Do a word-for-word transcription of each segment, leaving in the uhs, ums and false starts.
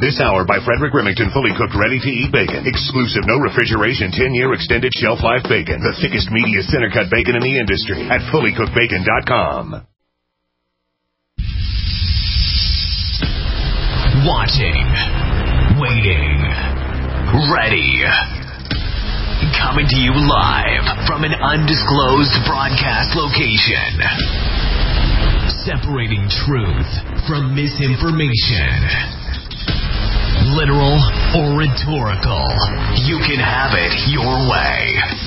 This hour by Frederick Remington, fully cooked, ready-to-eat bacon. Exclusive, no refrigeration, ten-year extended shelf life bacon. The thickest, meatiest center-cut bacon in the industry at fully cooked bacon dot com. Watching, waiting, ready. Coming to you live from an undisclosed broadcast location. Separating truth from misinformation. Literal or rhetorical, you can have it your way.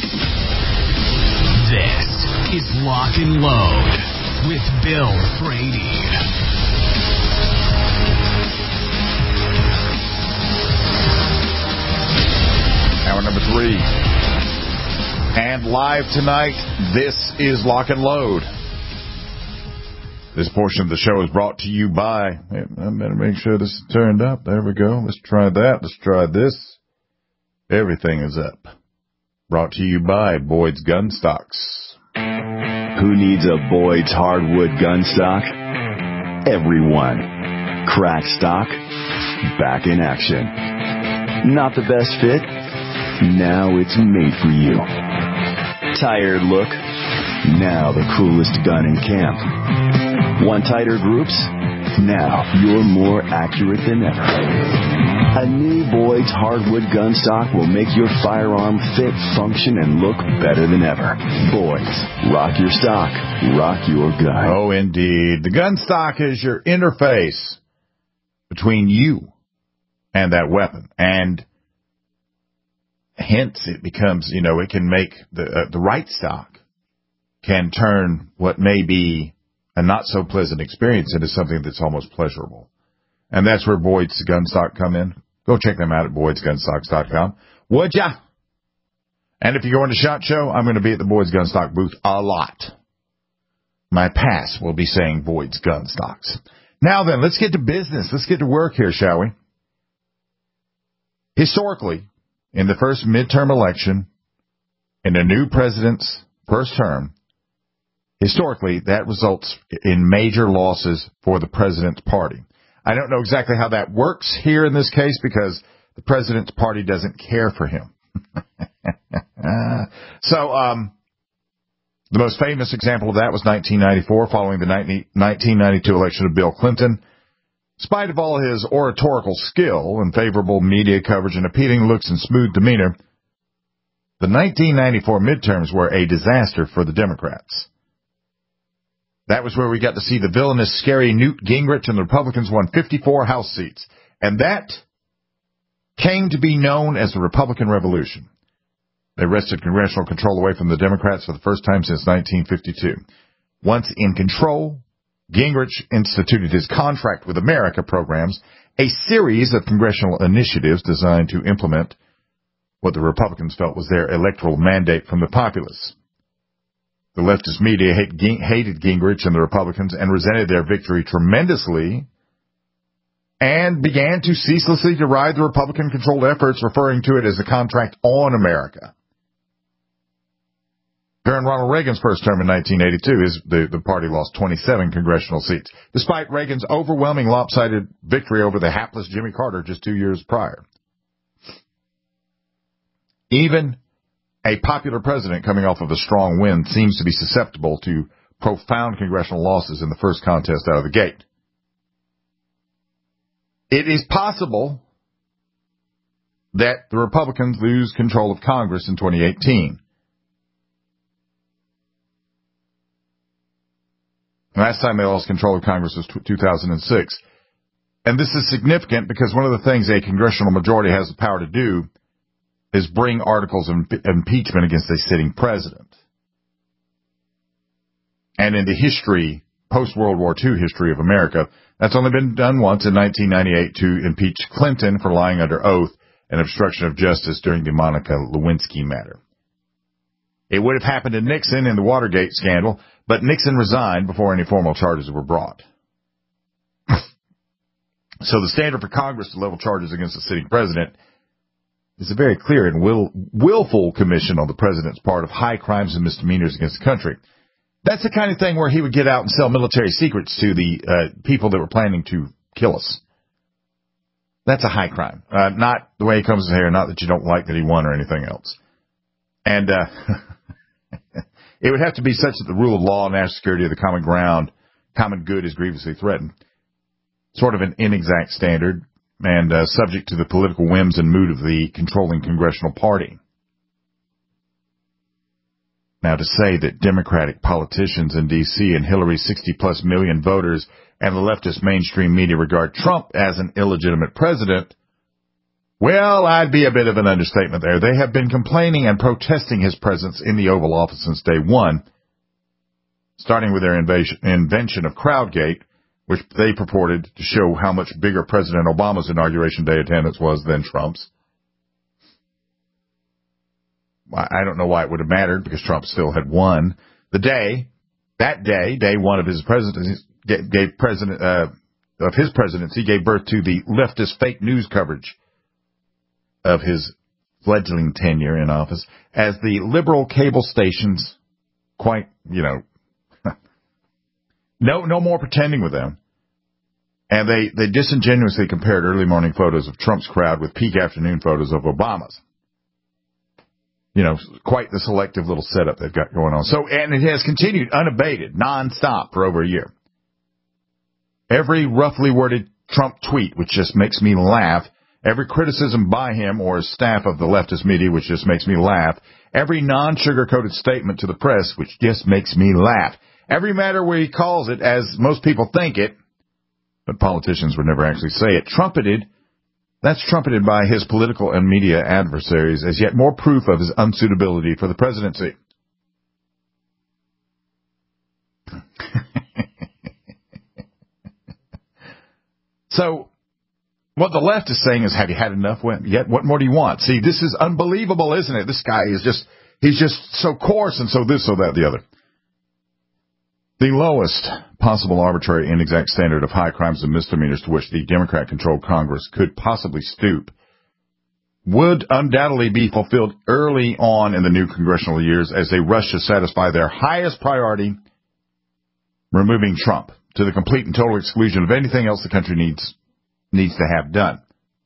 This is Lock and Load with Bill Frady. Hour number three. And live tonight, this is Lock and Load. This portion of the show is brought to you by, I better make sure this is turned up. There we go. Let's try that. Let's try this. Everything is up. Brought to you by Boyd's Gun Stocks. Who needs a Boyd's hardwood gun stock? Everyone. Crack stock, back in action. Not the best fit? Now it's made for you. Tired look? Now the coolest gun in camp. Want tighter groups? Now you're more accurate than ever. A new Boyd's hardwood gun stock will make your firearm fit, function, and look better than ever. Boyd's, rock your stock, rock your gun. Oh, indeed. The gun stock is your interface between you and that weapon. And hence it becomes, you know, it can make the uh, the right stock can turn what may be a not-so-pleasant experience into something that's almost pleasurable. And that's where Boyd's Gun Stock come in. Go check them out at boyds gun stocks dot com. Would ya? And if you're going to SHOT Show, I'm going to be at the Boyd's Gun Stock booth a lot. My pass will be saying Boyd's Gun Stocks. Now then, let's get to business. Let's get to work here, shall we? Historically, in the first midterm election, in a new president's first term, historically, that results in major losses for the president's party. I don't know exactly how that works here in this case because the president's party doesn't care for him. so, um, the most famous example of that was nineteen ninety-four, following the nineteen ninety-two election of Bill Clinton. In spite of all his oratorical skill and favorable media coverage and appealing looks and smooth demeanor, the nineteen ninety-four midterms were a disaster for the Democrats. That was where we got to see the villainous, scary Newt Gingrich, and the Republicans won fifty-four House seats. And that came to be known as the Republican Revolution. They wrested congressional control away from the Democrats for the first time since nineteen fifty-two. Once in control, Gingrich instituted his Contract with America programs, a series of congressional initiatives designed to implement what the Republicans felt was their electoral mandate from the populace. The leftist media hated Gingrich and the Republicans and resented their victory tremendously and began to ceaselessly deride the Republican-controlled efforts, referring to it as the Contract on America. During Ronald Reagan's first term in nineteen eighty-two, his, the, the party lost twenty-seven congressional seats, despite Reagan's overwhelming lopsided victory over the hapless Jimmy Carter just two years prior. Even a popular president coming off of a strong win seems to be susceptible to profound congressional losses in the first contest out of the gate. It is possible that the Republicans lose control of Congress in twenty eighteen. Last time they lost control of Congress was two thousand six. And this is significant because one of the things a congressional majority has the power to do is bring articles of impeachment against a sitting president. And in the history, post-World War Two history of America, that's only been done once in nineteen ninety-eight to impeach Clinton for lying under oath and obstruction of justice during the Monica Lewinsky matter. It would have happened to Nixon in the Watergate scandal, but Nixon resigned before any formal charges were brought. So the standard for Congress to level charges against a sitting president is a very clear and will, willful commission on the president's part of high crimes and misdemeanors against the country. That's the kind of thing where he would get out and sell military secrets to the uh, people that were planning to kill us. That's a high crime. Uh, not the way he comes here, not that you don't like that he won or anything else. And uh, it would have to be such that the rule of law, national security, or the common ground, common good is grievously threatened. Sort of an inexact standard and uh, subject to the political whims and mood of the controlling congressional party. Now, to say that Democratic politicians in D C and Hillary's sixty-plus million voters and the leftist mainstream media regard Trump as an illegitimate president, well, I'd be a bit of an understatement there. They have been complaining and protesting his presence in the Oval Office since day one, starting with their invasion, invention of Crowdgate, which they purported to show how much bigger President Obama's inauguration day attendance was than Trump's. I don't know why it would have mattered, because Trump still had won. The day, that day, day one of his presidency, gave president uh, of his presidency, gave birth to the leftist fake news coverage of his fledgling tenure in office, as the liberal cable stations, quite, you know, no, no more pretending with them. And they, they disingenuously compared early morning photos of Trump's crowd with peak afternoon photos of Obama's. You know, quite the selective little setup they've got going on. So, and it has continued unabated, nonstop for over a year. Every roughly worded Trump tweet, which just makes me laugh, every criticism by him or his staff of the leftist media, which just makes me laugh, every non-sugar-coated statement to the press, which just makes me laugh, every matter where he calls it as most people think it, but politicians would never actually say it, trumpeted, that's trumpeted by his political and media adversaries as yet more proof of his unsuitability for the presidency. So, what the left is saying is, have you had enough yet? What more do you want? See, this is unbelievable, isn't it? This guy is just, he's just so coarse and so this, so that, the other. The lowest possible arbitrary inexact standard of high crimes and misdemeanors to which the Democrat-controlled Congress could possibly stoop would undoubtedly be fulfilled early on in the new congressional years as they rush to satisfy their highest priority, removing Trump, to the complete and total exclusion of anything else the country needs needs to have done.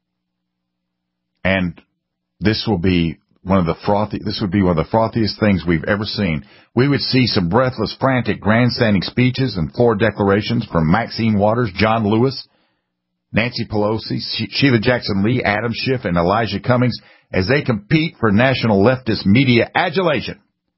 And this will be one of the frothy, this would be one of the frothiest things we've ever seen. We would see some breathless, frantic, grandstanding speeches and floor declarations from Maxine Waters, John Lewis, Nancy Pelosi, Sheila Jackson Lee, Adam Schiff, and Elijah Cummings as they compete for national leftist media adulation,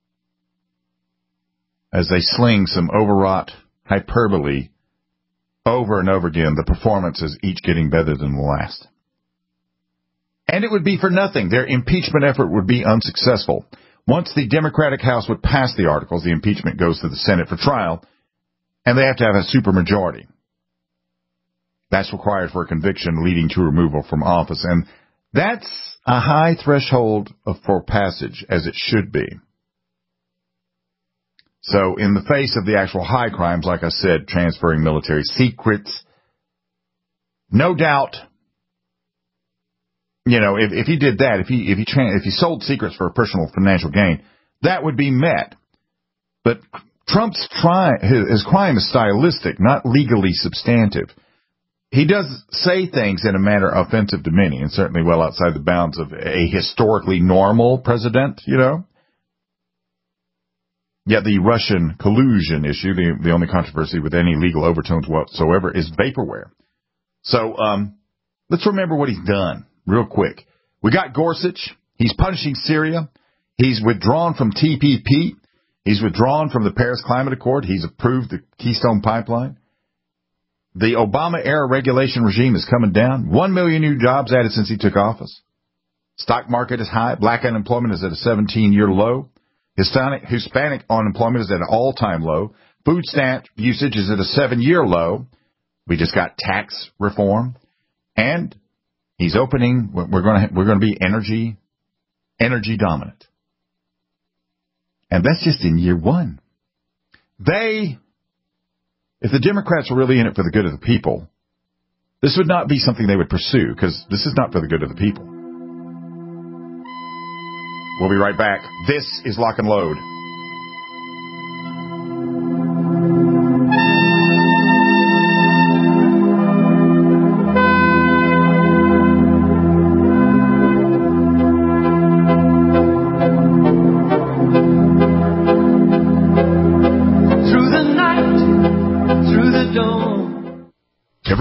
as they sling some overwrought hyperbole over and over again, the performances each getting better than the last. And it would be for nothing. Their impeachment effort would be unsuccessful. Once the Democratic House would pass the articles, the impeachment goes to the Senate for trial, and they have to have a supermajority. That's required for a conviction leading to removal from office, and that's a high threshold for passage, as it should be. So in the face of the actual high crimes, like I said, transferring military secrets, no doubt, you know, if, if he did that, if he if he tra- if he sold secrets for personal financial gain, that would be met. But Trump's try his, his crime is stylistic, not legally substantive. He does say things in a manner offensive to many, and certainly well outside the bounds of a historically normal president, you know. Yet the Russian collusion issue, the, the only controversy with any legal overtones whatsoever, is vaporware. So um, let's remember what he's done real quick. We got Gorsuch. He's punishing Syria. He's withdrawn from T P P. He's withdrawn from the Paris Climate Accord. He's approved the Keystone Pipeline. The Obama-era regulation regime is coming down. One million new jobs added since he took office. Stock market is high. Black unemployment is at a seventeen-year low. Hispanic, Hispanic unemployment is at an all-time low. Food stamp usage is at a seven-year low. We just got tax reform, and he's opening. We're going to we're going to be energy energy dominant, and that's just in year one. They, if the Democrats were really in it for the good of the people, this would not be something they would pursue, because this is not for the good of the people. We'll be right back. This is Lock and Load.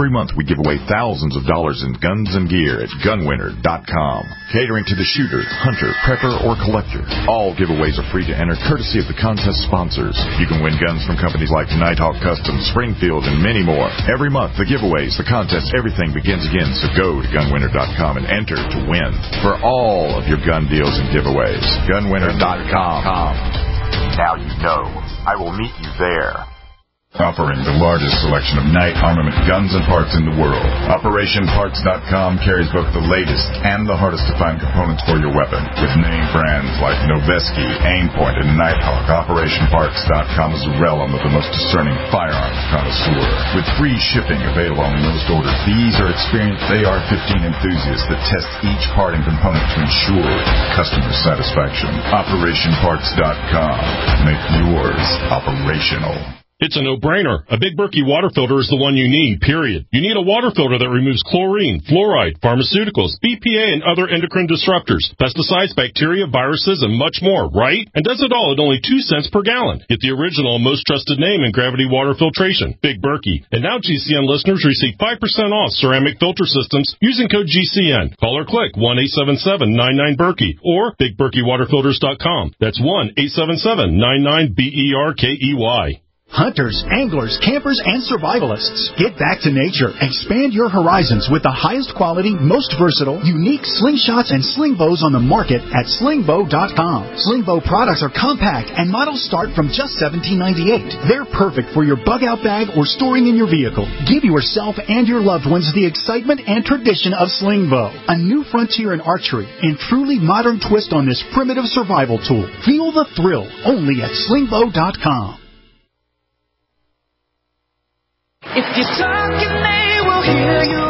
Every month we give away thousands of dollars in guns and gear at gun winner dot com. Catering to the shooter, hunter, prepper, or collector. All giveaways are free to enter, courtesy of the contest sponsors. You can win guns from companies like Nighthawk Customs, Springfield, and many more. Every month, the giveaways, the contests, everything begins again, so go to gun winner dot com and enter to win for all of your gun deals and giveaways. gun winner dot com. Now you know. I will meet you there. Offering the largest selection of night armament guns and parts in the world. Operation Parts dot com carries both the latest and the hardest to find components for your weapon. With name brands like Noveske, Aimpoint, and Nighthawk, Operation Parts dot com is a realm of the most discerning firearms connoisseur. With free shipping available on most orders, these are experienced A R fifteen enthusiasts that test each part and component to ensure customer satisfaction. Operation Parts dot com. Make yours operational. It's a no-brainer. A Big Berkey water filter is the one you need, period. You need a water filter that removes chlorine, fluoride, pharmaceuticals, B P A, and other endocrine disruptors, pesticides, bacteria, viruses, and much more, right? And does it all at only two cents per gallon. Get the original and most trusted name in gravity water filtration, Big Berkey. And now G C N listeners receive five percent off ceramic filter systems using code G C N. Call or click one eight seven seven nine nine Berkey or big berkey water filters dot com. That's one eight seven seven nine nine B E R K E Y. Hunters, anglers, campers, and survivalists. Get back to nature. Expand your horizons with the highest quality, most versatile, unique slingshots and sling bows on the market at sling bow dot com. Sling bow products are compact and models start from just seventeen ninety-eight. They're perfect for your bug out bag or storing in your vehicle. Give yourself and your loved ones the excitement and tradition of sling bow. A new frontier in archery and truly modern twist on this primitive survival tool. Feel the thrill only at sling bow dot com. If you're talking, they will hear you.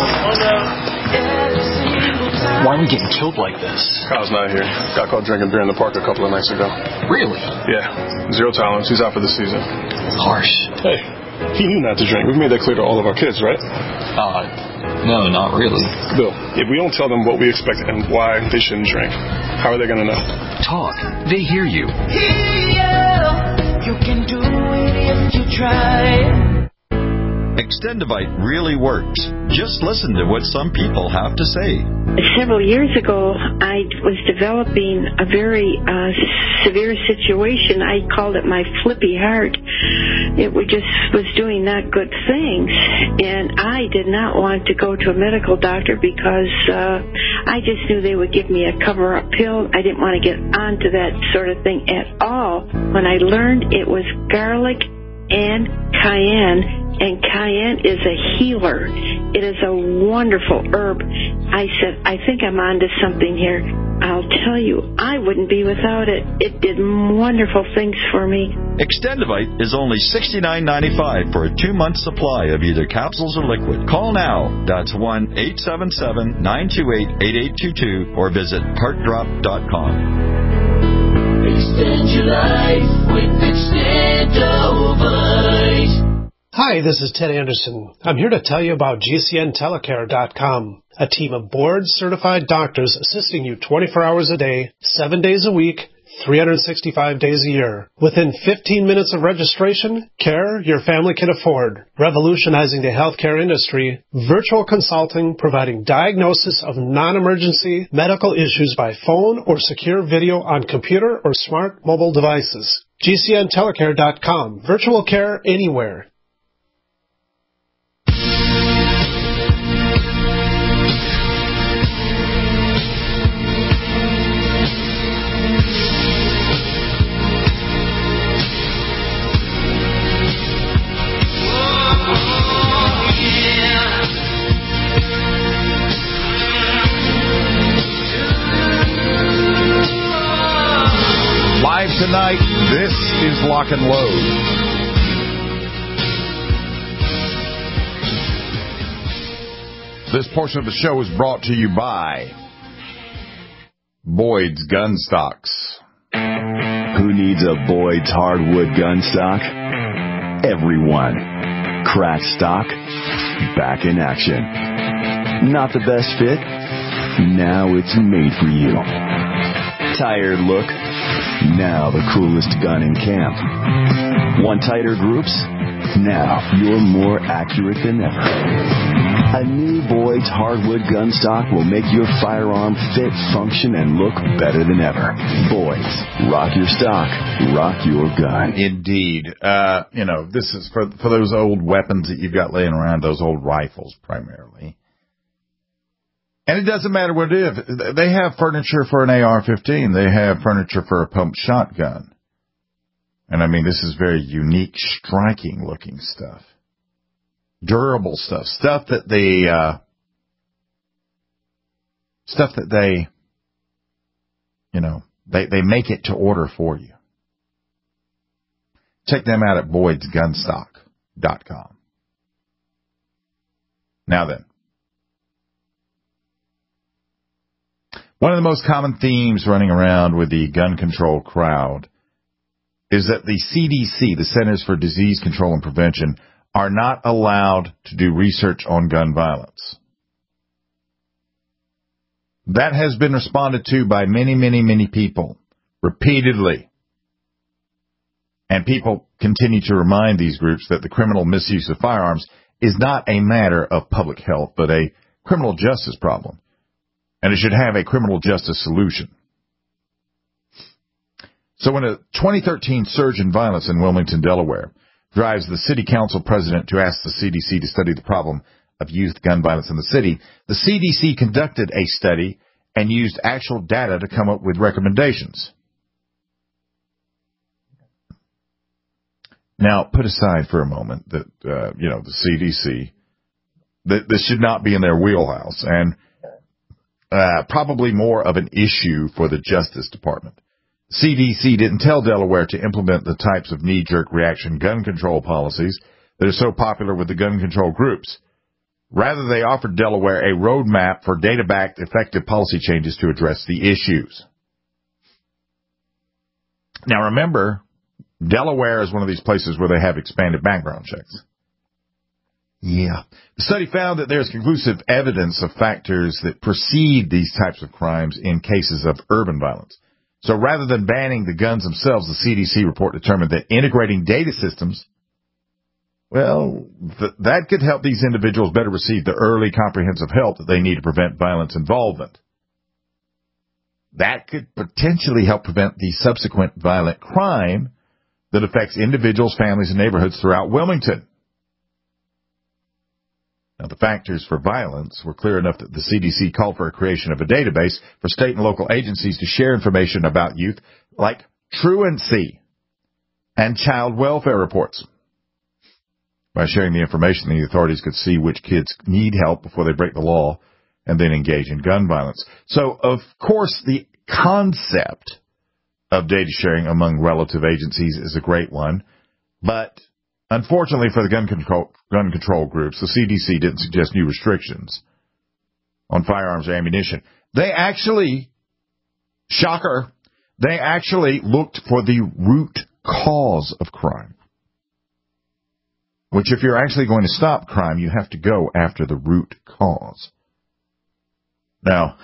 Why are we getting killed like this? Kyle's not here. Got caught drinking beer in the park a couple of nights ago. Really? Yeah. Zero tolerance. He's out for the season. Harsh. Hey, he knew not to drink. We've made that clear to all of our kids, right? Uh, no, not really. Bill, if we don't tell them what we expect and why they shouldn't drink, how are they going to know? Talk. They hear you. Here, you can do it if you try. Extendivite really works. Just listen to what some people have to say. Several years ago, I was developing a very uh, severe situation. I called it my flippy heart. It was just was doing not good things, and I did not want to go to a medical doctor because uh, I just knew they would give me a cover-up pill. I didn't want to get onto that sort of thing at all. When I learned it was garlic and cayenne, and cayenne is a healer. It is a wonderful herb. I said, I think I'm onto something here. I'll tell you, I wouldn't be without it. It did wonderful things for me. Extendivite is only sixty-nine ninety-five for a two-month supply of either capsules or liquid. Call now. That's one eight seven seven nine two eight eight eight two two or visit heart drop dot com. Extend your life with Extendivite. Hi, this is Ted Anderson. I'm here to tell you about G C N telecare dot com, a team of board-certified doctors assisting you twenty-four hours a day, seven days a week, three hundred sixty-five days a year. Within fifteen minutes of registration, care your family can afford. Revolutionizing the healthcare industry, virtual consulting providing diagnosis of non-emergency medical issues by phone or secure video on computer or smart mobile devices. G C N telecare dot com. Virtual care anywhere. Live tonight, this is Lock and Load. This portion of the show is brought to you by Boyd's Gun Stocks. Who needs a Boyd's hardwood gun stock? Everyone. Crack stock, back in action. Not the best fit? Now it's made for you. Tired look? Now the coolest gun in camp. Want tighter groups? Now you're more accurate than ever. A new Boyd's hardwood gun stock will make your firearm fit, function, and look better than ever. Boyd's. Rock your stock. Rock your gun. Indeed. Uh, you know, this is for for those old weapons that you've got laying around, those old rifles primarily. And it doesn't matter what it is. They have furniture for an A R fifteen. They have furniture for a pump shotgun. And, I mean, this is very unique, striking-looking stuff. Durable stuff. Stuff that they, uh, stuff that they, you know, they, they make it to order for you. Check them out at Boyds Gunstock dot com. Now then. One of the most common themes running around with the gun control crowd is that the C D C, the Centers for Disease Control and Prevention, are not allowed to do research on gun violence. That has been responded to by many, many, many people repeatedly. And people continue to remind these groups that the criminal misuse of firearms is not a matter of public health, but a criminal justice problem. And it should have a criminal justice solution. So when a twenty thirteen surge in violence in Wilmington, Delaware, drives the city council president to ask the C D C to study the problem of youth gun violence in the city, the C D C conducted a study and used actual data to come up with recommendations. Now, put aside for a moment that, uh, you know, the C D C, that this should not be in their wheelhouse, and uh, probably more of an issue for the Justice Department. C D C didn't tell Delaware to implement the types of knee-jerk reaction gun control policies that are so popular with the gun control groups. Rather, they offered Delaware a roadmap for data-backed effective policy changes to address the issues. Now, remember, Delaware is one of these places where they have expanded background checks. Yeah. The study found that there's conclusive evidence of factors that precede these types of crimes in cases of urban violence. So rather than banning the guns themselves, the C D C report determined that integrating data systems, well, th- that could help these individuals better receive the early comprehensive help that they need to prevent violence involvement. That could potentially help prevent the subsequent violent crime that affects individuals, families, and neighborhoods throughout Wilmington. Now, the factors for violence were clear enough that the C D C called for a creation of a database for state and local agencies to share information about youth, like truancy and child welfare reports. By sharing the information, the authorities could see which kids need help before they break the law and then engage in gun violence. So, of course, the concept of data sharing among relative agencies is a great one, but unfortunately for the gun control, gun control groups, the C D C didn't suggest new restrictions on firearms or ammunition. They actually, shocker, they actually looked for the root cause of crime. Which, if you're actually going to stop crime, you have to go after the root cause. Now,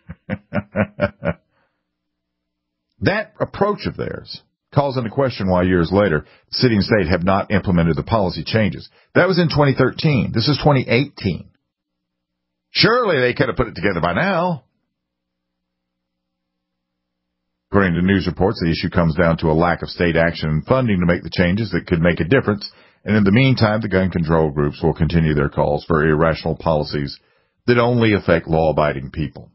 that approach of theirs calls into question why years later, the city and state have not implemented the policy changes. That was in twenty thirteen. This is twenty eighteen. Surely they could have put it together by now. According to news reports, the issue comes down to a lack of state action and funding to make the changes that could make a difference. And in the meantime, the gun control groups will continue their calls for irrational policies that only affect law-abiding people.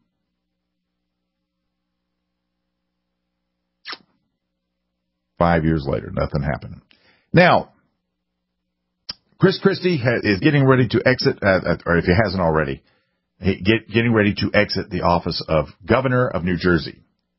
Five years later, nothing happened. Now, Chris Christie ha- is getting ready to exit, uh, or if he hasn't already, he get, getting ready to exit the office of Governor of New Jersey.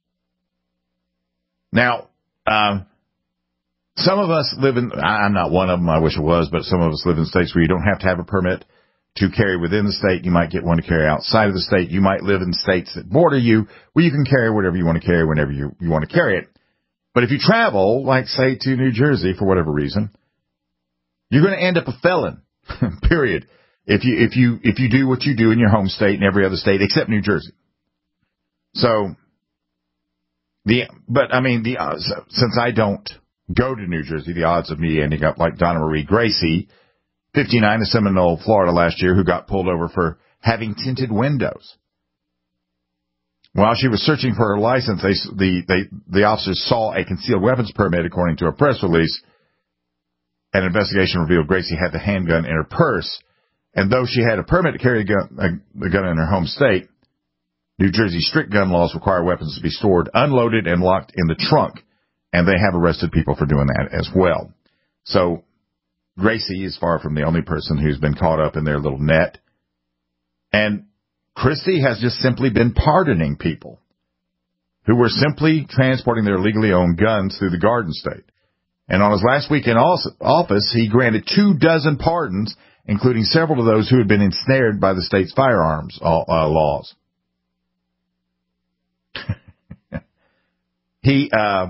Now, um, some of us live in, I'm not one of them, I wish I was, but some of us live in states where you don't have to have a permit to carry within the state. You might get one to carry outside of the state. You might live in states that border you where you can carry whatever you want to carry whenever you, you want to carry it. But if you travel, like, say, to New Jersey for whatever reason, you're going to end up a felon, period, if you if you if you do what you do in your home state and every other state except New Jersey. So, the but I mean, the uh, since I don't go to New Jersey. The odds of me ending up like Donna Marie Gracie, fifty-nine, of Seminole, Florida last year, who got pulled over for having tinted windows. While she was searching for her license, they, the, they, the officers saw a concealed weapons permit, according to a press release. An investigation revealed Gracie had the handgun in her purse. And though she had a permit to carry a gun, a, a gun in her home state, New Jersey's strict gun laws require weapons to be stored, unloaded, and locked in the trunk. And they have arrested people for doing that as well. So Gracie is far from the only person who's been caught up in their little net. And Christie has just simply been pardoning people who were simply transporting their legally owned guns through the Garden State. And on his last week in office, he granted two dozen pardons, including several of those who had been ensnared by the state's firearms uh, laws. he, uh,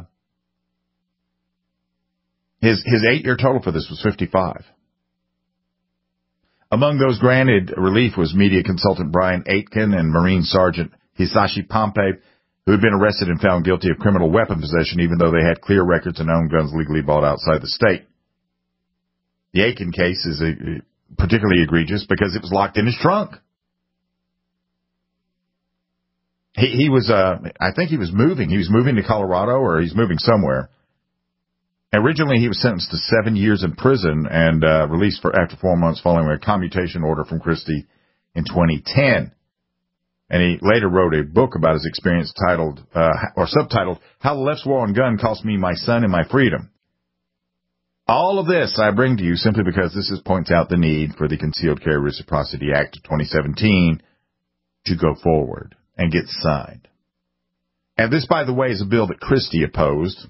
his, his eight-year total for this was fifty-five. Among those granted relief was media consultant Brian Aitken and Marine Sergeant Hisashi Pompey, who had been arrested and found guilty of criminal weapon possession, even though they had clear records and owned guns legally bought outside the state. The Aitken case is a, particularly egregious because it was locked in his trunk. He, he was, uh, I think he was moving. He was moving to Colorado, or he's moving somewhere. Originally, he was sentenced to seven years in prison and uh, released for after four months following a commutation order from Christie in twenty ten. And he later wrote a book about his experience titled, uh, or subtitled, How the Left's War on Gun Cost Me My Son and My Freedom. All of this I bring to you simply because this is, points out the need for the Concealed Carry Reciprocity Act of twenty seventeen to go forward and get signed. And this, by the way, is a bill that Christie opposed.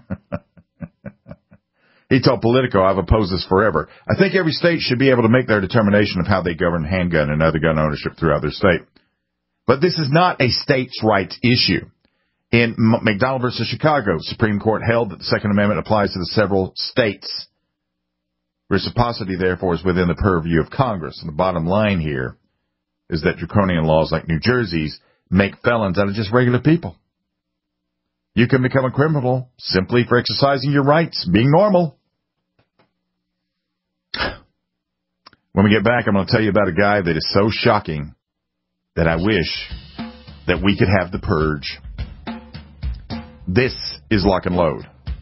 He told Politico, I've opposed this forever. I think every state should be able to make their determination of how they govern handgun and other gun ownership throughout their state. But this is not a states' rights issue. In McDonald versus Chicago, Supreme Court held that the Second Amendment applies to the several states. Reciprocity, therefore, is within the purview of Congress. And the bottom line here is that draconian laws like New Jersey's make felons out of just regular people. You can become a criminal simply for exercising your rights, being normal. When we get back, I'm going to tell you about a guy that is so shocking that I wish that we could have the purge. This is Lock and Load.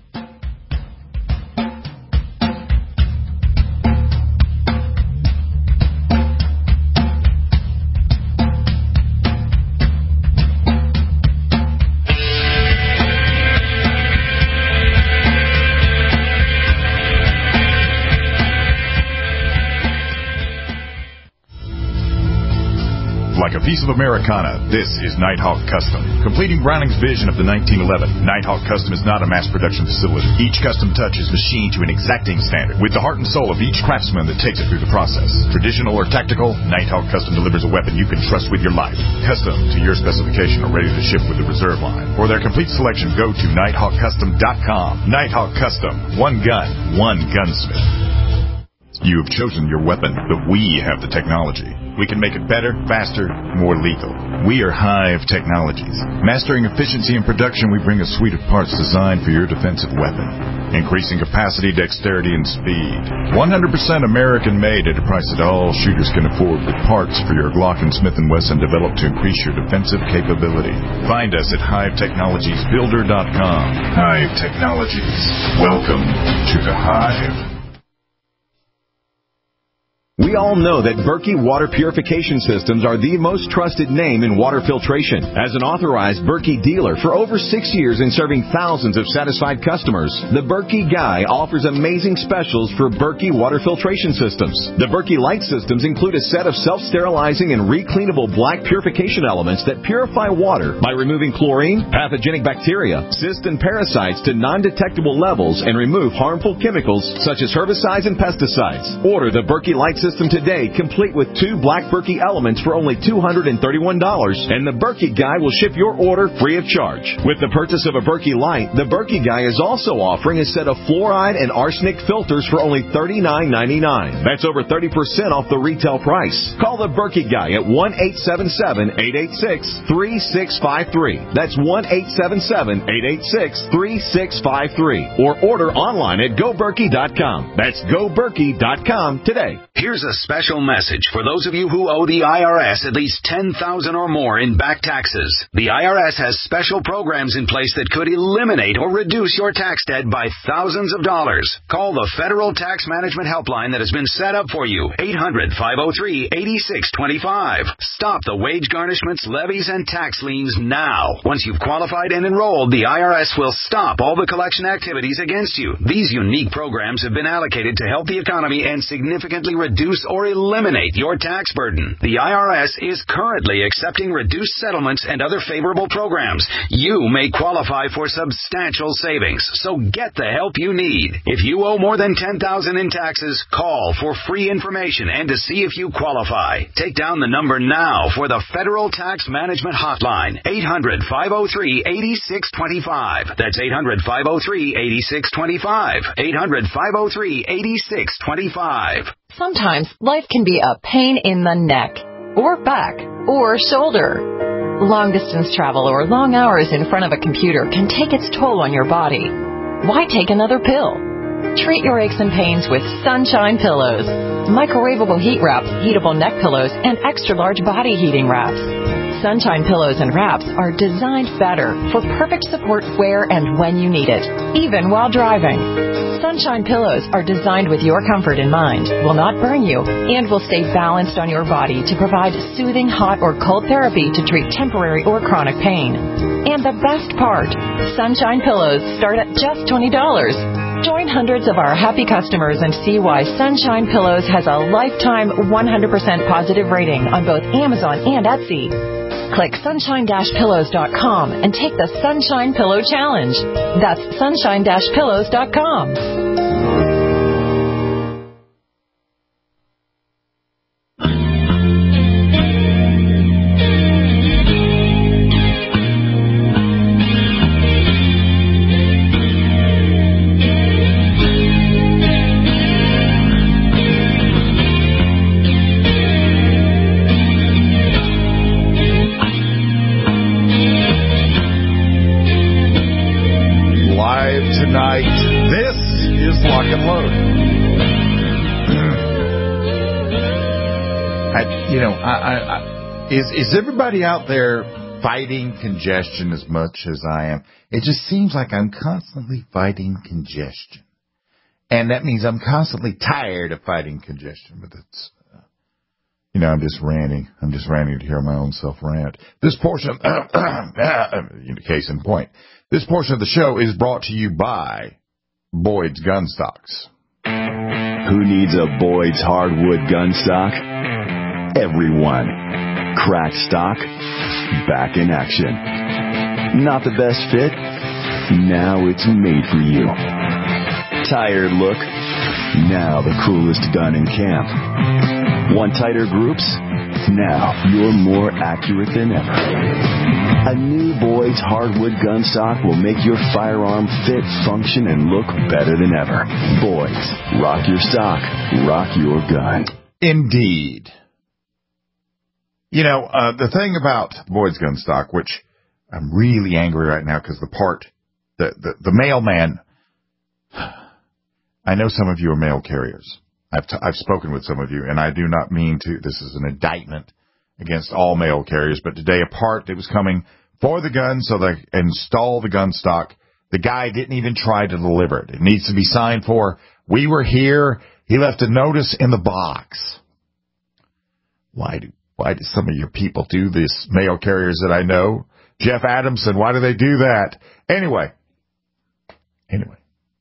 Like a piece of Americana, this is Nighthawk Custom. Completing Browning's vision of the nineteen eleven, Nighthawk Custom is not a mass production facility. Each custom touch is machined to an exacting standard, with the heart and soul of each craftsman that takes it through the process. Traditional or tactical, Nighthawk Custom delivers a weapon you can trust with your life. Custom to your specification or ready to ship with the reserve line. For their complete selection, go to nighthawk custom dot com. Nighthawk Custom. One gun, one gunsmith. You have chosen your weapon, but we have the technology. We can make it better, faster, more lethal. We are Hive Technologies. Mastering efficiency and production, we bring a suite of parts designed for your defensive weapon. Increasing capacity, dexterity, and speed. one hundred percent American-made at a price that all shooters can afford, with parts for your Glock and Smith and Wesson developed to increase your defensive capability. Find us at hive technologies builder dot com. Hive Technologies. Welcome to the Hive. We all know that Berkey Water Purification Systems are the most trusted name in water filtration. As an authorized Berkey dealer for over six years and serving thousands of satisfied customers, the Berkey Guy offers amazing specials for Berkey Water Filtration Systems. The Berkey Light Systems include a set of self-sterilizing and recleanable black purification elements that purify water by removing chlorine, pathogenic bacteria, cysts, and parasites to non-detectable levels and remove harmful chemicals such as herbicides and pesticides. Order the Berkey Light system today, complete with two Black Berkey elements for only two hundred thirty-one dollars, and the Berkey Guy will ship your order free of charge. With the purchase of a Berkey Light, the Berkey Guy is also offering a set of fluoride and arsenic filters for only thirty-nine ninety-nine. That's over thirty percent off the retail price. Call the Berkey Guy at one eight seven seven, eight eight six, three six five three. That's one eight seven seven, eight eight six, three six five three. Or order online at go berkey dot com. That's go berkey dot com today. Here's a special message for those of you who owe the I R S at least ten thousand dollars or more in back taxes. The I R S has special programs in place that could eliminate or reduce your tax debt by thousands of dollars. Call the Federal Tax Management Helpline that has been set up for you, eight hundred, five oh three, eight six two five. Stop the wage garnishments, levies, and tax liens now. Once you've qualified and enrolled, the I R S will stop all the collection activities against you. These unique programs have been allocated to help the economy and significantly reduce or eliminate your tax burden. The I R S is currently accepting reduced settlements and other favorable programs. You may qualify for substantial savings, so get the help you need. If you owe more than ten thousand dollars in taxes, call for free information and to see if you qualify. Take down the number now for the Federal Tax Management Hotline, eight hundred, five oh three, eight six two five. That's eight hundred, five oh three, eight six two five. eight hundred, five oh three, eight six two five. Sometimes life can be a pain in the neck, or back, or shoulder. Long-distance travel or long hours in front of a computer can take its toll on your body. Why take another pill? Treat your aches and pains with Sunshine Pillows. Microwavable heat wraps, heatable neck pillows, and extra-large body heating wraps. Sunshine Pillows and wraps are designed better for perfect support where and when you need it, even while driving. Sunshine Pillows are designed with your comfort in mind, will not burn you, and will stay balanced on your body to provide soothing hot or cold therapy to treat temporary or chronic pain. And the best part, Sunshine Pillows start at just twenty dollars. Join hundreds of our happy customers and see why Sunshine Pillows has a lifetime one hundred percent positive rating on both Amazon and Etsy. Click sunshine dash pillows dot com and take the Sunshine Pillow Challenge. That's sunshine dash pillows dot com. Is is everybody out there fighting congestion as much as I am? It just seems like I'm constantly fighting congestion. And that means I'm constantly tired of fighting congestion. But that's, uh, you know, I'm just ranting. I'm just ranting to hear my own self rant. This portion, case in point, this portion of the show is brought to you by Boyd's Gun Stocks. Who needs a Boyd's hardwood gun stock? Everyone. Cracked stock, back in action. Not the best fit? Now it's made for you. Tired look? Now the coolest gun in camp. Want tighter groups? Now you're more accurate than ever. A new Boyd's hardwood gun stock will make your firearm fit, function, and look better than ever. Boyd's, rock your stock, rock your gun. Indeed. You know, uh, the thing about Boyd's Gun Stock, which I'm really angry right now because the part, the, the, the mailman, I know some of you are mail carriers. I've, t- I've spoken with some of you, and I do not mean to, this is an indictment against all mail carriers, but today a part that was coming for the gun so they install the gun stock, the guy didn't even try to deliver it. It needs to be signed for. We were here. He left a notice in the box. Why do Why do some of your people do this, mail carriers that I know? Jeff Adamson, why do they do that? Anyway. Anyway.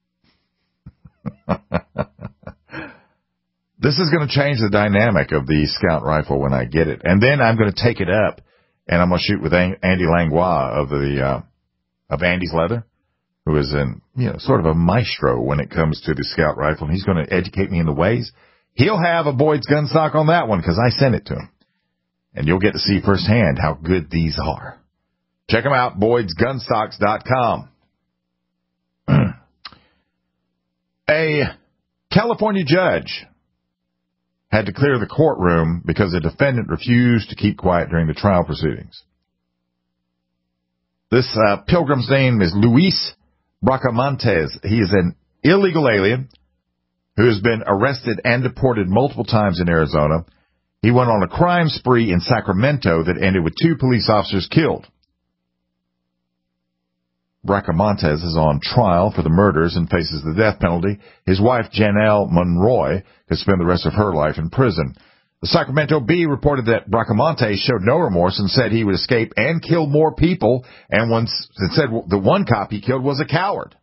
This is going to change the dynamic of the Scout rifle when I get it. And then I'm going to take it up, and I'm going to shoot with Andy Langlois of the uh, of Andy's Leather, who is in, you know, sort of a maestro when it comes to the Scout rifle. And he's going to educate me in the ways. He'll have a Boyd's gun stock on that one because I sent it to him. And you'll get to see firsthand how good these are. Check them out, boyds gun stocks dot com. A California judge had to clear the courtroom because a defendant refused to keep quiet during the trial proceedings. This uh, pilgrim's name is Luis Bracamontes. He is an illegal alien who has been arrested and deported multiple times in Arizona. He went on a crime spree in Sacramento that ended with two police officers killed. Bracamontes is on trial for the murders and faces the death penalty. His wife, Janelle Monroy, could spend the rest of her life in prison. The Sacramento Bee reported that Bracamontes showed no remorse and said he would escape and kill more people, and once said the one cop he killed was a coward.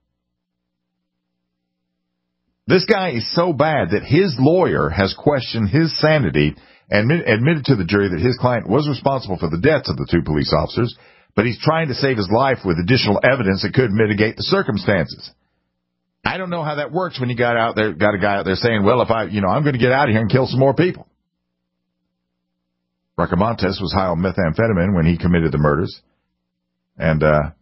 This guy is so bad that his lawyer has questioned his sanity and admitted to the jury that his client was responsible for the deaths of the two police officers, but he's trying to save his life with additional evidence that could mitigate the circumstances. I don't know how that works when you got out there, got a guy out there saying, well, if I, you know, I'm going to get out of here and kill some more people. Bracamontes was high on methamphetamine when he committed the murders. And, uh,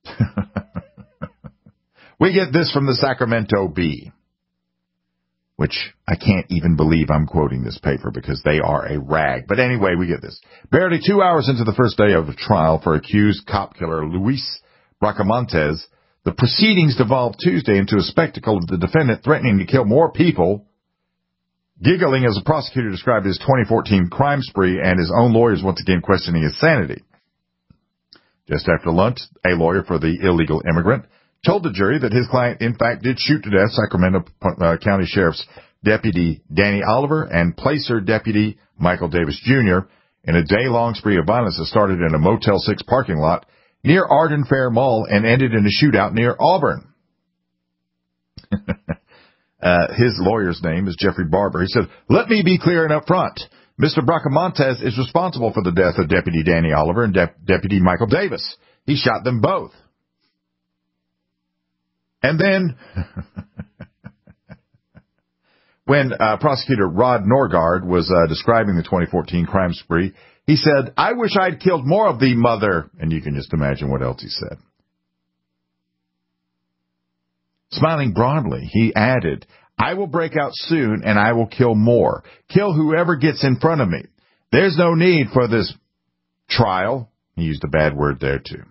we get this from the Sacramento Bee, which I can't even believe I'm quoting this paper because they are a rag. But anyway, we get this. Barely two hours into the first day of the trial for accused cop killer Luis Bracamontes, the proceedings devolved Tuesday into a spectacle of the defendant threatening to kill more people, giggling as the prosecutor described his twenty fourteen crime spree, and his own lawyers once again questioning his sanity. Just after lunch, a lawyer for the illegal immigrant told the jury that his client, in fact, did shoot to death Sacramento uh, County Sheriff's Deputy Danny Oliver and Placer Deputy Michael Davis Junior in a day-long spree of violence that started in a Motel six parking lot near Arden Fair Mall and ended in a shootout near Auburn. uh, his lawyer's name is Jeffrey Barber. He said, let me be clear and up front. Mister Bracamontes is responsible for the death of Deputy Danny Oliver and De- Deputy Michael Davis. He shot them both. And then, when uh, prosecutor Rod Norgard was uh, describing the twenty fourteen crime spree, he said, I wish I'd killed more of the mother. And you can just imagine what else he said. Smiling broadly, he added, I will break out soon and I will kill more. Kill whoever gets in front of me. There's no need for this trial. He used a bad word there, too.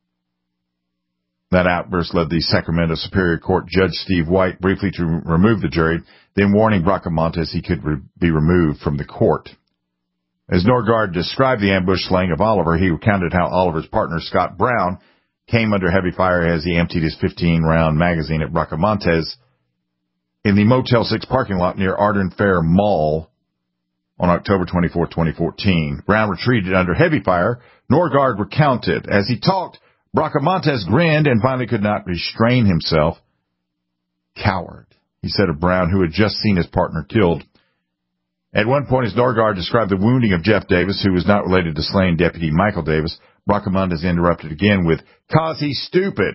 That outburst led the Sacramento Superior Court Judge Steve White briefly to remove the jury, then warning Bracamontes he could re- be removed from the court. As Norgard described the ambush slaying of Oliver, he recounted how Oliver's partner, Scott Brown, came under heavy fire as he emptied his fifteen-round magazine at Bracamontes in the Motel six parking lot near Arden Fair Mall on October twenty-fourth, twenty fourteen. Brown retreated under heavy fire. Norgard recounted. As he talked, Bracamontes grinned and finally could not restrain himself. Coward, he said of Brown, who had just seen his partner killed. At one point, as Norgard described the wounding of Jeff Davis, who was not related to slain Deputy Michael Davis, Bracamontes interrupted again with, cause he's stupid.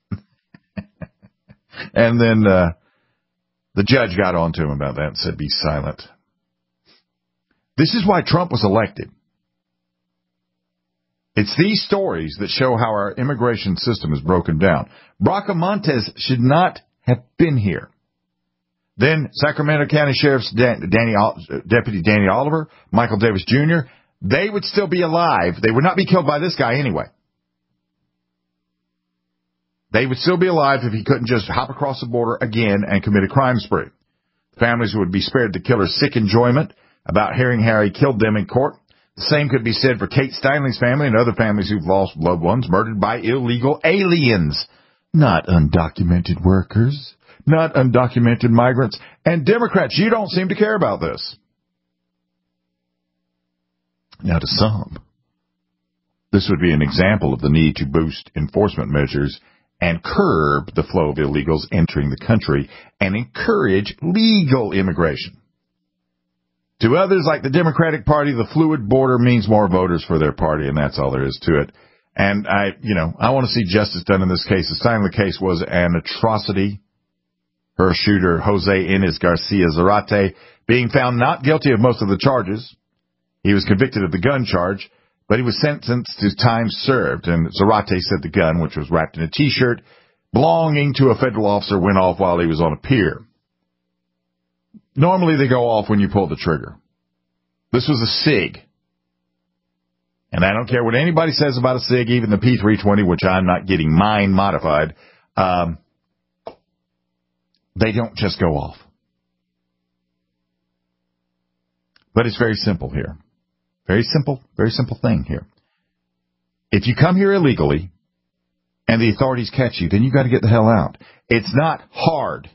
And then uh, the judge got on to him about that and said, be silent. This is why Trump was elected. It's these stories that show how our immigration system is broken down. Bracamontes should not have been here. Then Sacramento County Sheriff's Dan- Danny, Deputy Danny Oliver, Michael Davis Junior, they would still be alive. They would not be killed by this guy anyway. They would still be alive if he couldn't just hop across the border again and commit a crime spree. Families would be spared the killer's sick enjoyment about hearing how he killed them in court. The same could be said for Kate Steinley's family and other families who've lost loved ones murdered by illegal aliens. Not undocumented workers, not undocumented migrants. And Democrats, you don't seem to care about this. Now, to some, this would be an example of the need to boost enforcement measures and curb the flow of illegals entering the country and encourage legal immigration. To others, like the Democratic Party, the fluid border means more voters for their party, and that's all there is to it. And I, you know, I want to see justice done in this case. The Steinley case was an atrocity. her shooter, Jose Inez Garcia Zarate, being found not guilty of most of the charges. He was convicted of the gun charge, but he was sentenced to time served, and Zarate said the gun, which was wrapped in a T-shirt belonging to a federal officer, went off while he was on a pier. Normally they go off when you pull the trigger. This was a SIG. And I don't care what anybody says about a SIG, even the P three twenty, which I'm not getting mine modified. Um, they don't just go off. But it's very simple here. Very simple, very simple thing here. If you come here illegally and the authorities catch you, then you got to get the hell out. It's not hard.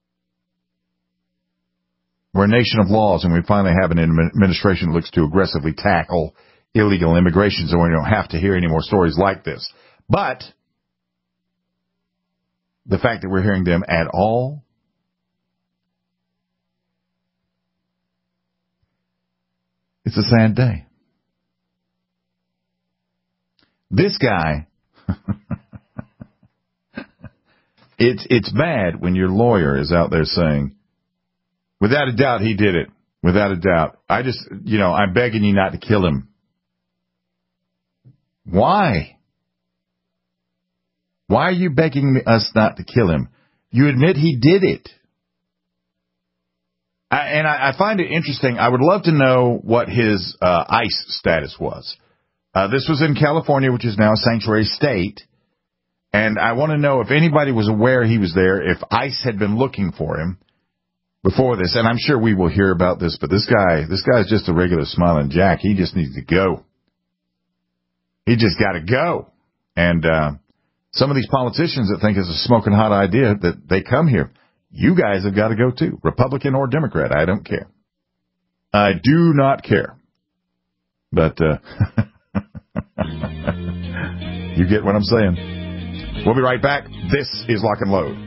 We're a nation of laws, and we finally have an administration that looks to aggressively tackle illegal immigration, so we don't have to hear any more stories like this. But the fact that we're hearing them at all, it's a sad day. This guy, it's it's bad when your lawyer is out there saying, without a doubt he did it. Without a doubt. I just, you know, I'm begging you not to kill him. Why? Why are you begging us not to kill him? You admit he did it. I, and I, I find it interesting. I would love to know what his uh, ICE status was. Uh, this was in California, which is now a sanctuary state. And I want to know if anybody was aware he was there, if ICE had been looking for him before this. And I'm sure we will hear about this, but this guy, this guy is just a regular smiling Jack. He just needs to go. He just got to go. And uh, some of these politicians that think it's a smoking hot idea that they come here, you guys have got to go too, Republican or Democrat. I don't care. I do not care. But uh, you get what I'm saying. We'll be right back. This is Lock and Load.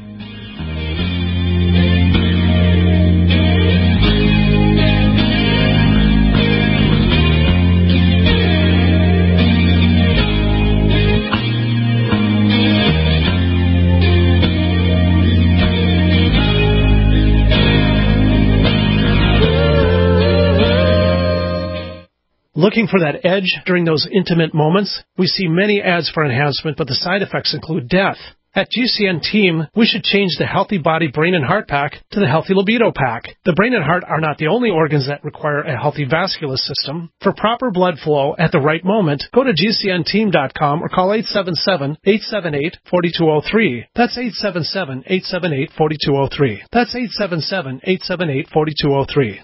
Looking for that edge during those intimate moments? We see many ads for enhancement, but the side effects include death. At G C N Team, we should change the Healthy Body Brain and Heart Pack to the Healthy Libido Pack. The brain and heart are not the only organs that require a healthy vascular system. For proper blood flow at the right moment, go to G C N team dot com or call eight seven seven, eight seven eight, four two zero three. That's eight seven seven, eight seven eight, four two zero three. That's eight seven seven, eight seven eight, four two zero three.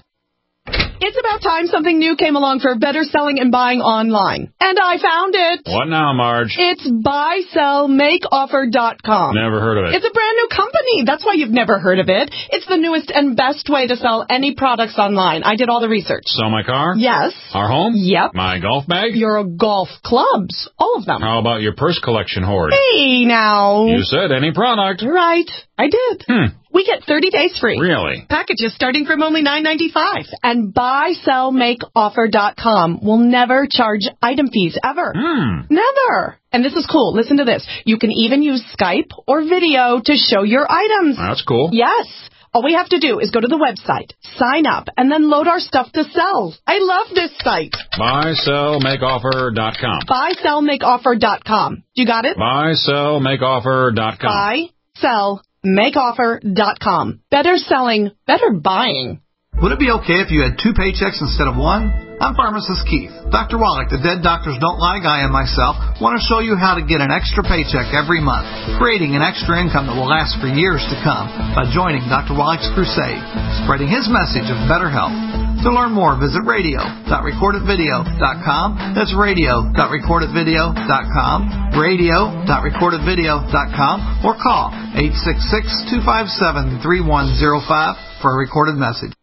It's about time something new came along for better selling and buying online. And I found it. What now, Marge? It's buy sell make offer dot com. Never heard of it. It's a brand new company. That's why you've never heard of it. It's the newest and best way to sell any products online. I did all the research. Sell my car? Yes. Our home? Yep. My golf bag? Your golf clubs. All of them. How about your purse collection hoard? Hey, now. You said any product. Right. I did. Hmm. We get thirty days free. Really? Packages starting from only nine ninety-five. And buy sell make offer dot com will never charge item fees ever. Hmm. Never. And this is cool. Listen to this. You can even use Skype or video to show your items. That's cool. Yes. All we have to do is go to the website, sign up, and then load our stuff to sell. I love this site. buy sell make offer dot com. buy sell make offer dot com. You got it? buy sell make offer dot com. buy sell make offer dot com. Better selling, better buying. Would it be okay if you had two paychecks instead of one? I'm pharmacist Keith. Doctor Wallach, the Dead Doctors Don't Lie guy, and myself want to show you how to get an extra paycheck every month, creating an extra income that will last for years to come by joining Doctor Wallach's crusade, spreading his message of better health. To learn more, visit radio dot record it video dot com. That's radio dot record it video dot com, radio dot record it video dot com, or call eight six six, two five seven, three one zero five for a recorded message.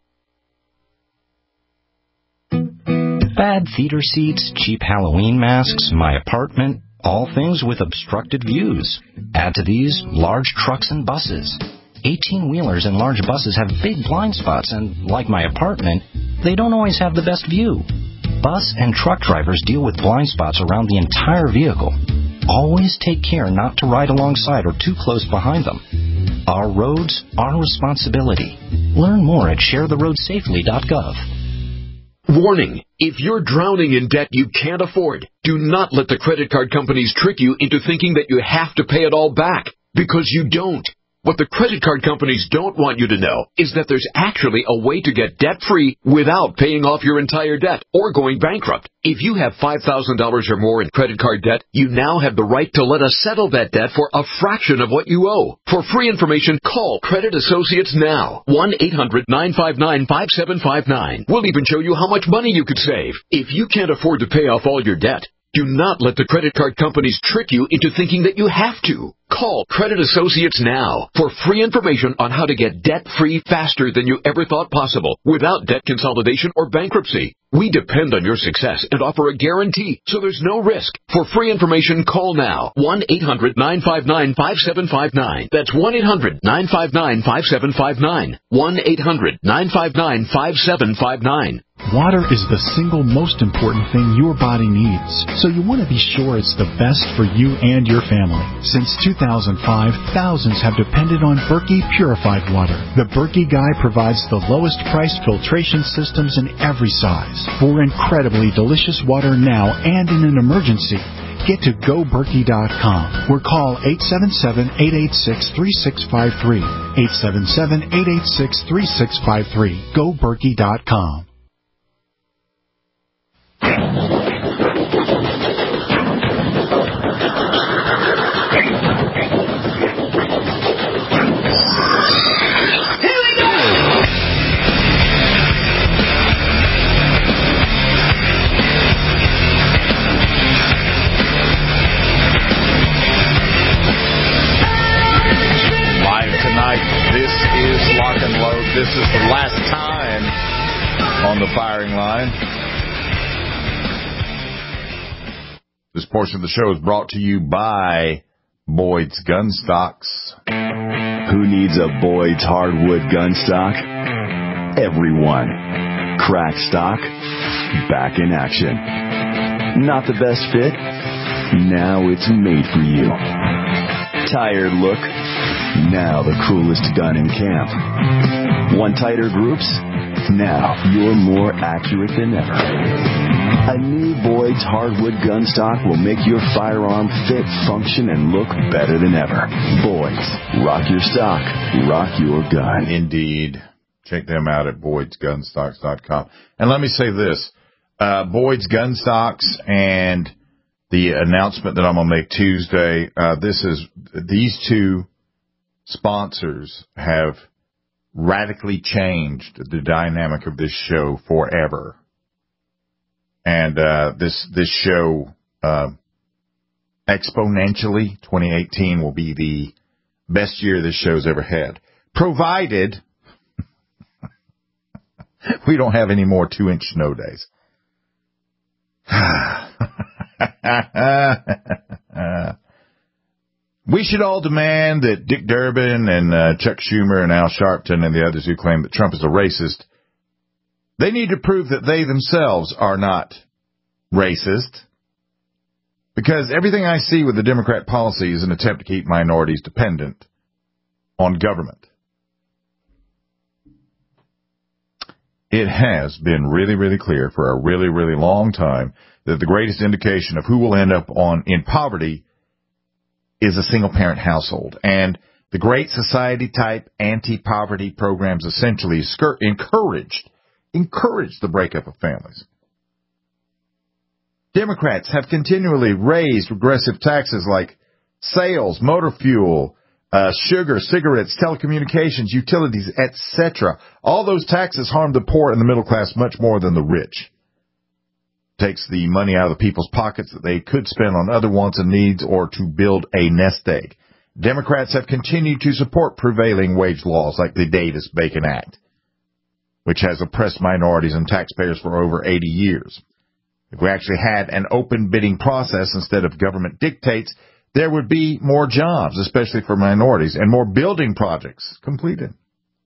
Bad theater seats, cheap Halloween masks, my apartment, all things with obstructed views. Add to these large trucks and buses. eighteen-wheelers and large buses have big blind spots, and like my apartment, they don't always have the best view. Bus and truck drivers deal with blind spots around the entire vehicle. Always take care not to ride alongside or too close behind them. Our roads, our responsibility. Learn more at share the road safely dot gov. Warning, if you're drowning in debt you can't afford, do not let the credit card companies trick you into thinking that you have to pay it all back, because you don't. What the credit card companies don't want you to know is that there's actually a way to get debt-free without paying off your entire debt or going bankrupt. If you have five thousand dollars or more in credit card debt, you now have the right to let us settle that debt for a fraction of what you owe. For free information, call Credit Associates now. one eight hundred nine five nine five seven five nine. We'll even show you how much money you could save. If you can't afford to pay off all your debt, do not let the credit card companies trick you into thinking that you have to. Call Credit Associates now for free information on how to get debt-free faster than you ever thought possible without debt consolidation or bankruptcy. We depend on your success and offer a guarantee, so there's no risk. For free information, call now. one eight hundred nine five nine five seven five nine. That's one eight hundred nine five nine five seven five nine. one eight hundred nine five nine five seven five nine. Water is the single most important thing your body needs, so you want to be sure it's the best for you and your family. Since two thousand five, thousands have depended on Berkey purified water. The Berkey Guy provides the lowest priced filtration systems in every size. For incredibly delicious water now and in an emergency, get to go berkey dot com or call eight seven seven, eight eight six, three six five three. eight seven seven, eight eight six, three six five three. go berkey dot com. This is Lock and Load. This is the last time on the firing line. This portion of the show is brought to you by Boyd's Gun Stocks. Who needs a Boyd's hardwood gun stock? Everyone. Crack stock, back in action. Not the best fit? Now it's made for you. Tired look? Now the coolest gun in camp. Want tighter groups? Now you're more accurate than ever. A new Boyd's hardwood gun stock will make your firearm fit, function, and look better than ever. Boyd's. Rock your stock. Rock your gun. Indeed. Check them out at boyds gun stocks dot com. And let me say this. Uh, Boyd's Gun Stocks and the announcement that I'm going to make Tuesday, uh, this is, these two sponsors have radically changed the dynamic of this show forever. And uh, this this show, uh, exponentially, twenty eighteen will be the best year this show's ever had, provided we don't have any more two-inch snow days. We should all demand that Dick Durbin and uh, Chuck Schumer and Al Sharpton and the others who claim that Trump is a racist, they need to prove that they themselves are not racist. Because everything I see with the Democrat policy is an attempt to keep minorities dependent on government. It has been really, really clear for a really, really long time that the greatest indication of who will end up on in poverty is a single-parent household. And the Great Society-type anti-poverty programs essentially encouraged, encouraged the breakup of families. Democrats have continually raised regressive taxes like sales, motor fuel, uh, sugar, cigarettes, telecommunications, utilities, et cetera. All those taxes harm the poor and the middle class much more than the rich. Takes the money out of the people's pockets that they could spend on other wants and needs or to build a nest egg. Democrats have continued to support prevailing wage laws like the Davis-Bacon Act, which has oppressed minorities and taxpayers for over eighty years. If we actually had an open bidding process instead of government dictates, there would be more jobs, especially for minorities, and more building projects completed.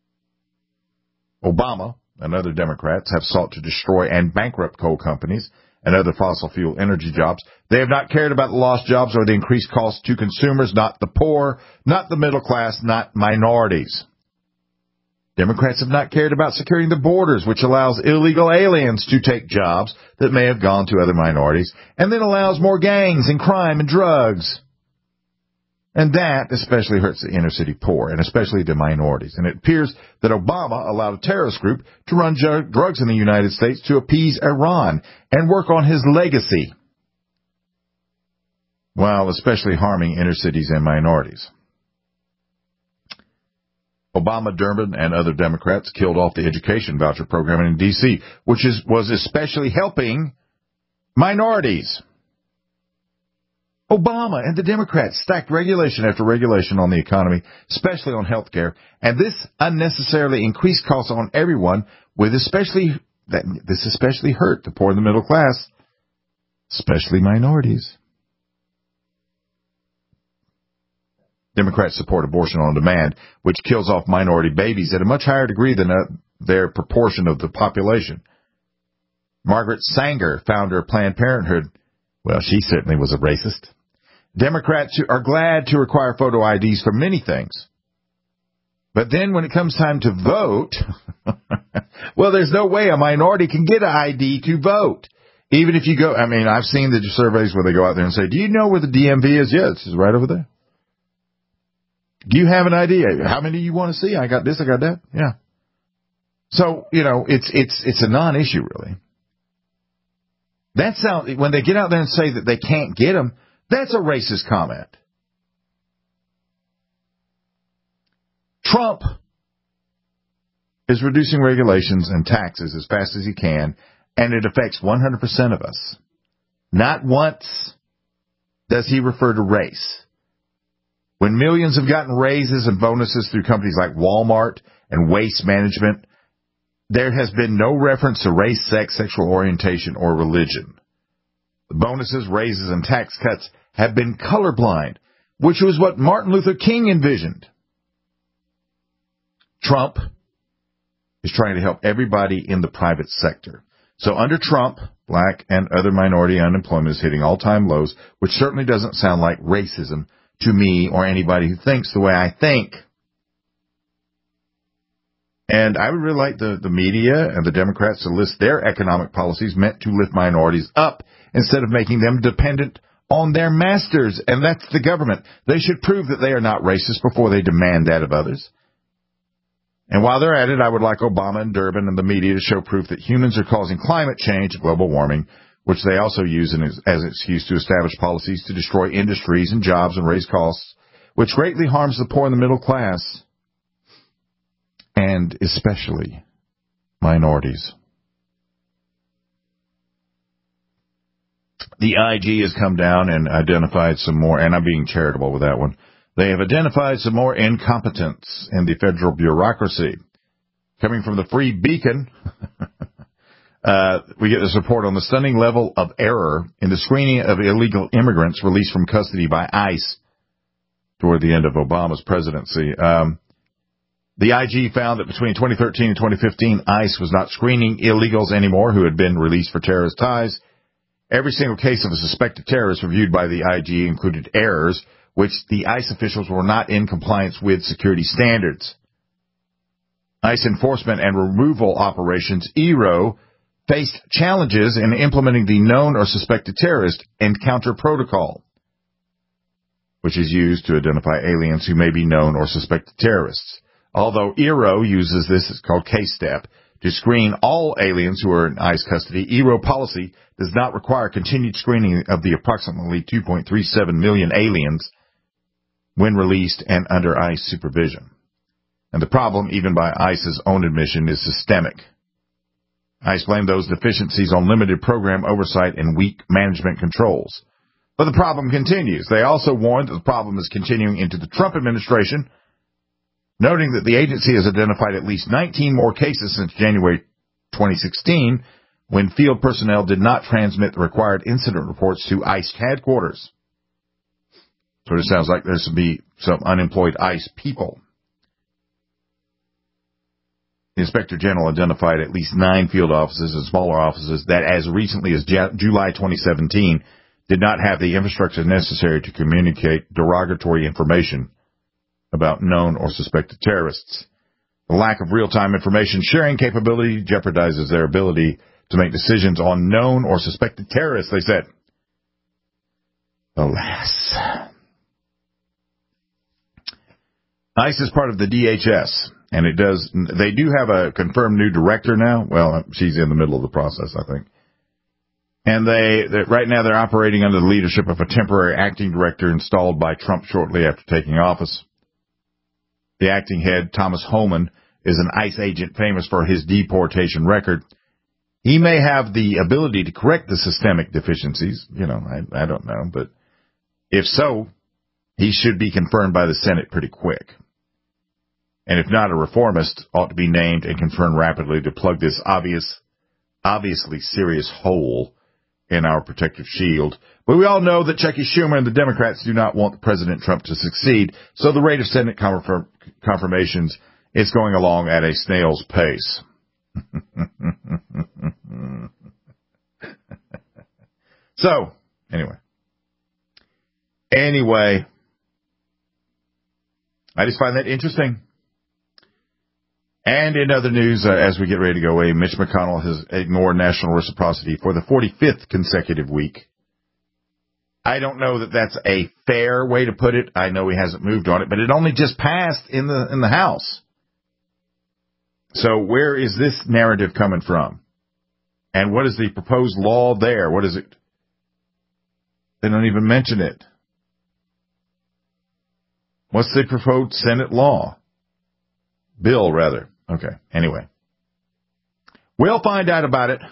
Obama and other Democrats have sought to destroy and bankrupt coal companies and other fossil fuel energy jobs. They have not cared about the lost jobs or the increased costs to consumers, not the poor, not the middle class, not minorities. Democrats have not cared about securing the borders, which allows illegal aliens to take jobs that may have gone to other minorities, and then allows more gangs and crime and drugs. And that especially hurts the inner city poor, and especially the minorities. And it appears that Obama allowed a terrorist group to run ju- drugs in the United States to appease Iran and work on his legacy, while especially harming inner cities and minorities. Obama, Durbin, and other Democrats killed off the education voucher program in D C, which is, was especially helping minorities. Obama and the Democrats stacked regulation after regulation on the economy, especially on health care, and this unnecessarily increased costs on everyone, with especially that this especially hurt the poor and the middle class, especially minorities. Democrats support abortion on demand, which kills off minority babies at a much higher degree than uh, their proportion of the population. Margaret Sanger, founder of Planned Parenthood, well, she certainly was a racist. Democrats are glad to require photo I Ds for many things. But then when it comes time to vote, well, there's no way a minority can get an I D to vote. Even if you go, I mean, I've seen the surveys where they go out there and say, do you know where the D M V is? Yeah, it's right over there. Do you have an idea? How many do you want to see? I got this, I got that. Yeah. So, you know, it's, it's, it's a non-issue, really. That sound, when they get out there and say that they can't get them, that's a racist comment. Trump is reducing regulations and taxes as fast as he can, and it affects one hundred percent of us. Not once does he refer to race. When millions have gotten raises and bonuses through companies like Walmart and Waste Management, there has been no reference to race, sex, sexual orientation, or religion. The bonuses, raises, and tax cuts have been colorblind, which was what Martin Luther King envisioned. Trump is trying to help everybody in the private sector. So under Trump, black and other minority unemployment is hitting all-time lows, which certainly doesn't sound like racism to me or anybody who thinks the way I think. And I would really like the, the media and the Democrats to list their economic policies meant to lift minorities up instead of making them dependent on their masters, and that's the government. They should prove that they are not racist before they demand that of others. And while they're at it, I would like Obama and Durbin and the media to show proof that humans are causing climate change, global warming, which they also use as an excuse to establish policies to destroy industries and jobs and raise costs, which greatly harms the poor and the middle class, and especially minorities. The I G has come down and identified some more, and I'm being charitable with that one. They have identified some more incompetence in the federal bureaucracy. Coming from the Free Beacon, uh, we get this report on the stunning level of error in the screening of illegal immigrants released from custody by ICE toward the end of Obama's presidency. Um, the I G found that between twenty thirteen and twenty fifteen, ICE was not screening illegals anymore who had been released for terrorist ties. Every single case of a suspected terrorist reviewed by the I G included errors which the ICE officials were not in compliance with security standards. ICE enforcement and removal operations, E R O, faced challenges in implementing the known or suspected terrorist encounter protocol, which is used to identify aliens who may be known or suspected terrorists. Although E R O uses this, it's called K-STEP, to screen all aliens who are in ICE custody, E R O policy does not require continued screening of the approximately two point three seven million aliens when released and under ICE supervision. And the problem, even by ICE's own admission, is systemic. ICE blamed those deficiencies on limited program oversight and weak management controls. But the problem continues. They also warned that the problem is continuing into the Trump administration, noting that the agency has identified at least nineteen more cases since January twenty sixteen, when field personnel did not transmit the required incident reports to ICE headquarters. So it sounds like there's to be some unemployed ICE people. The Inspector General identified at least nine field offices and smaller offices that, as recently as July twenty seventeen, did not have the infrastructure necessary to communicate derogatory information about known or suspected terrorists. The lack of real-time information sharing capability jeopardizes their ability to make decisions on known or suspected terrorists, they said. Alas. ICE is part of the D H S, and it does. They do have a confirmed new director now. Well, she's in the middle of the process, I think. And they, they right now they're operating under the leadership of a temporary acting director installed by Trump shortly after taking office. The acting head, Thomas Homan, is an ICE agent famous for his deportation record. He may have the ability to correct the systemic deficiencies. You know, I, I don't know. But if so, he should be confirmed by the Senate pretty quick. And if not, a reformist ought to be named and confirmed rapidly to plug this obvious, obviously serious hole in our protective shield. But we all know that Chucky Schumer and the Democrats do not want President Trump to succeed, so the rate of Senate confirm- confirmations is going along at a snail's pace. So, anyway. Anyway, I just find that interesting. And in other news, uh, as we get ready to go away, Mitch McConnell has ignored national reciprocity for the forty-fifth consecutive week. I don't know that that's a fair way to put it. I know he hasn't moved on it, but it only just passed in the in the House. So where is this narrative coming from? And what is the proposed law there? What is it? They don't even mention it. What's the proposed Senate law? Bill, rather. Okay, anyway. We'll find out about it.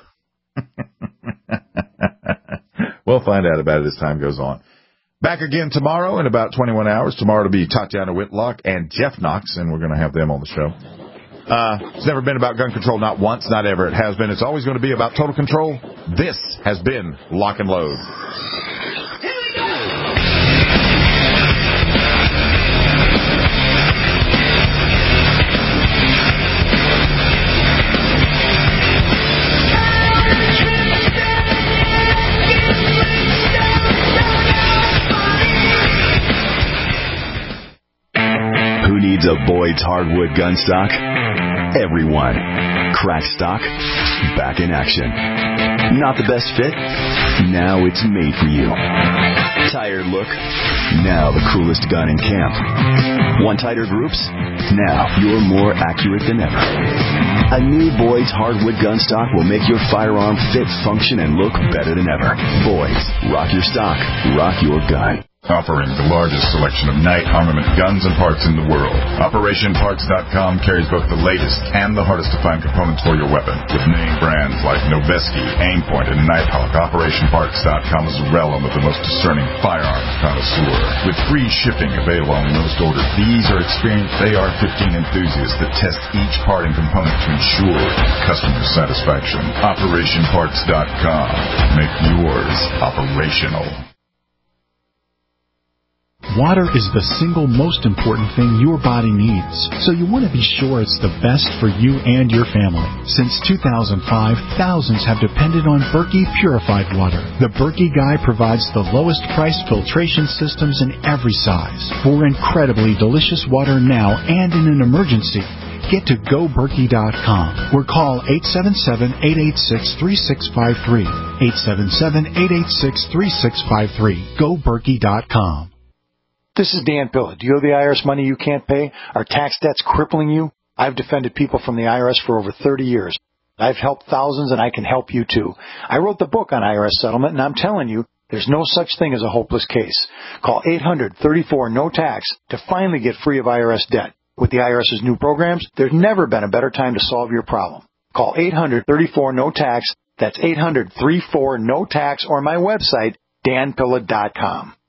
We'll find out about it as time goes on. Back again tomorrow in about twenty-one hours. Tomorrow will be Tatiana Whitlock and Jeff Knox, and we're going to have them on the show. Uh, it's never been about gun control, not once, not ever. It has been. It's always going to be about total control. This has been Lock and Load. Who needs a Boyd's hardwood gun stock? Everyone. Crack stock, back in action. Not the best fit? Now it's made for you. Tired look? Now the coolest gun in camp. Want tighter groups? Now you're more accurate than ever. A new Boyd's hardwood gun stock will make your firearm fit, function, and look better than ever. Boyd's. Rock your stock. Rock your gun. Offering the largest selection of night armament guns and parts in the world. Operation Parts dot com carries both the latest and the hardest to find components for your weapon. With name brands like Noveske, Aimpoint, and Nighthawk, Operation Parts dot com is the realm of the most discerning firearms connoisseur. With free shipping available on most orders, these are experienced A R fifteen enthusiasts that test each part and component to ensure customer satisfaction. Operation Parts dot com. Make yours operational. Water is the single most important thing your body needs, so you want to be sure it's the best for you and your family. Since two thousand five, thousands have depended on Berkey purified water. The Berkey Guy provides the lowest price filtration systems in every size for incredibly delicious water now and in an emergency. Get to go berkey dot com or call eight seven seven, eight eight six, three six five three. eight seven seven, eight eight six, three six five three. go berkey dot com. This is Dan Pilla. Do you owe the I R S money you can't pay? Are tax debts crippling you? I've defended people from the I R S for over thirty years. I've helped thousands, and I can help you too. I wrote the book on I R S settlement, and I'm telling you, there's no such thing as a hopeless case. Call eight hundred, thirty-four, no tax to finally get free of I R S debt. With the IRS's new programs, there's never been a better time to solve your problem. Call eight hundred, thirty-four, no tax. That's eight hundred, thirty-four, no tax, or my website, dan pilla dot com.